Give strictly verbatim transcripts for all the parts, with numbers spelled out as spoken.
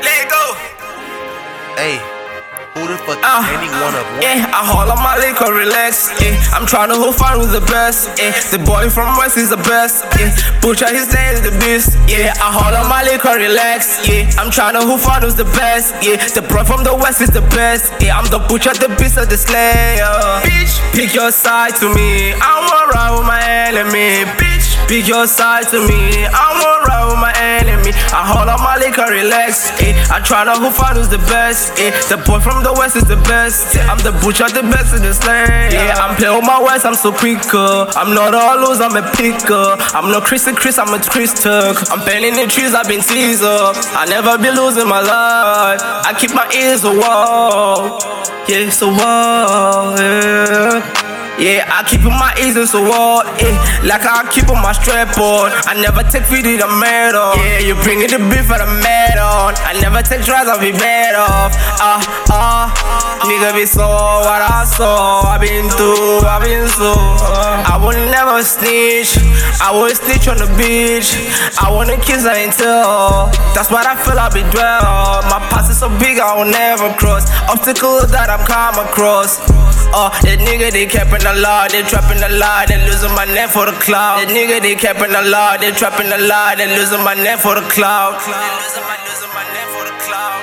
Let go. Hey, who the fuck is Uh, any one of one? Yeah, I hold on my liquor, relax. Yeah, I'm tryna hold fun with the best. Yeah, the boy from West is the best. Yeah, Butcher, his name is the beast. Yeah, I hold on my liquor, relax. Yeah, I'm tryna hold fun with the best. Yeah, the boy from the West is the best. Yeah, I'm the butcher, the beast of the slayer. Bitch, pick your side to me. I wanna ride with my enemy. Bitch, pick your side to me. I wanna ride with my enemy. I hold on my liquor, relax. Yeah, I tryna hold fun with the best. Yeah, the boy from the West is the best. Yeah, I'm the butcher, the best in the slayer. Yeah, I'm playing with my West, I'm so quicker. I'm not all lose, I'm a picker. I'm no Chris and Chris, I'm a Chris Tuck. I'm bending the trees, I've been teaser. I never be losing my life. I keep my ears a wall. Yeah, it's a wall. Yeah. Yeah, I keep on my ears in the wall, yeah. Like I keep on my strap on. I never take pity the man on. Yeah, you bring it the beef for the man on. I never take drugs, I'll be bad off. Ah, uh, ah, uh, nigga be so what I saw. I been through, I been so. Uh, I would never snitch. I would snitch on the beach. I wanna kiss, I ain't tell. That's what I feel, I be dwell. My past is so big, I will never cross. Obstacles that I'm come across. Uh, that nigga, they capping a lot, they trapping a lot, they losing my net for the cloud. That nigga, they capping a lot, they trapping a lot, they losing my net for the cloud. They losing my, losing my net for the cloud.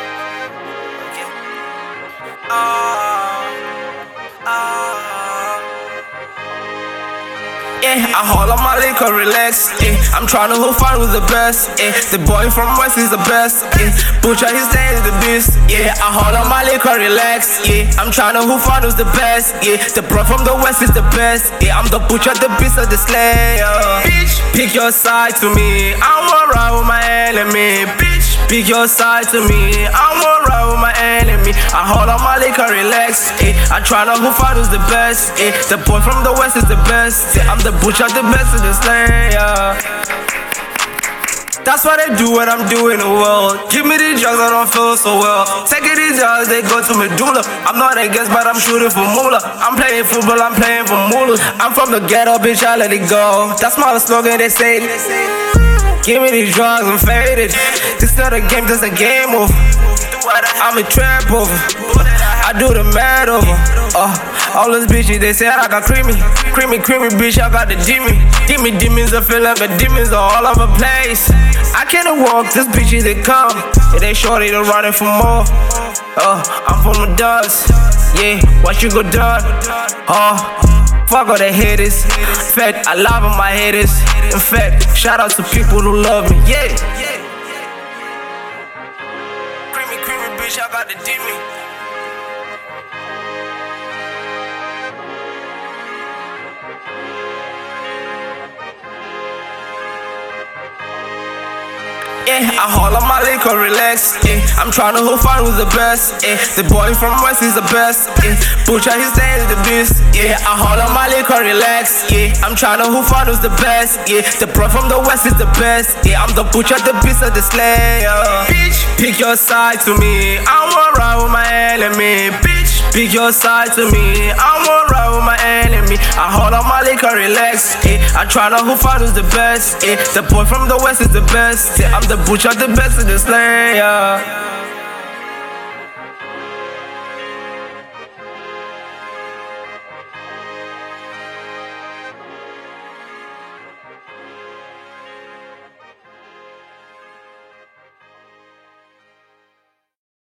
Uh, uh. Yeah, I hold on my liquor, relax. Yeah, I'm tryna hold fun with the best. Yeah, the boy from West is the best. Yeah, Butcher, his name is the beast. Yeah, I hold on my liquor, relax. Yeah, I'm tryna hold fun with the best. Yeah, the bro from the West is the best. Yeah, I'm the butcher, the beast of the slayer. Bitch, pick your side to me. I wanna ride with my enemy. Bitch, pick your side to me. I wanna ride with my enemy. I hold on my liquor, relax. Yeah, I tryna hold fun with the best. Yeah, the boy from the West is the best. Yeah, I'm the butcher, the best in the slayer. That's what I do when I'm doing the world. Give me the drugs, I don't feel so well. Taking these drugs, they go to medulla. I'm not a guest, but I'm shooting for moolah. I'm playing football, I'm playing for moolah. I'm from the ghetto, bitch, I let it go. That's my slogan, they say. Give me these drugs, I'm faded. This not a game, this a game over. I'm a trap over. I do the mad over. Uh, all those bitches, they say I got creamy. Creamy, creamy bitch, I got the demon. Demon, demons, I feel like the demons are all over the place. I can't walk, this bitches, they come. Yeah, they shorty, they running for more. Uh, I'm from the dust. Yeah, watch you go done. Uh, fuck all the haters. In fact, I love all my haters. In fact, shout out to people who love me. Yeah. Creamy, creamy bitch, I got the demon. Yeah, I hold on my liquor, relax. Yeah, I'm tryna hold fun with the best. Yeah, the boy from West is the best. Yeah, Butcher, his name is the beast. Yeah, I hold on my liquor, relax. Yeah, I'm tryna hold fun with the best. Yeah, the boy from the West is the best. Yeah, I'm the butcher, the beast of the slayer. Bitch, pick your side to me. I wanna ride with my enemy. Bitch, pick your side to me. I wanna ride with my enemy. I hold on my liquor, relax. Yeah, I tryna hold fun with the best. Yeah, the boy from the West is the best. Yeah, I'm the butcher, the best in the slayer.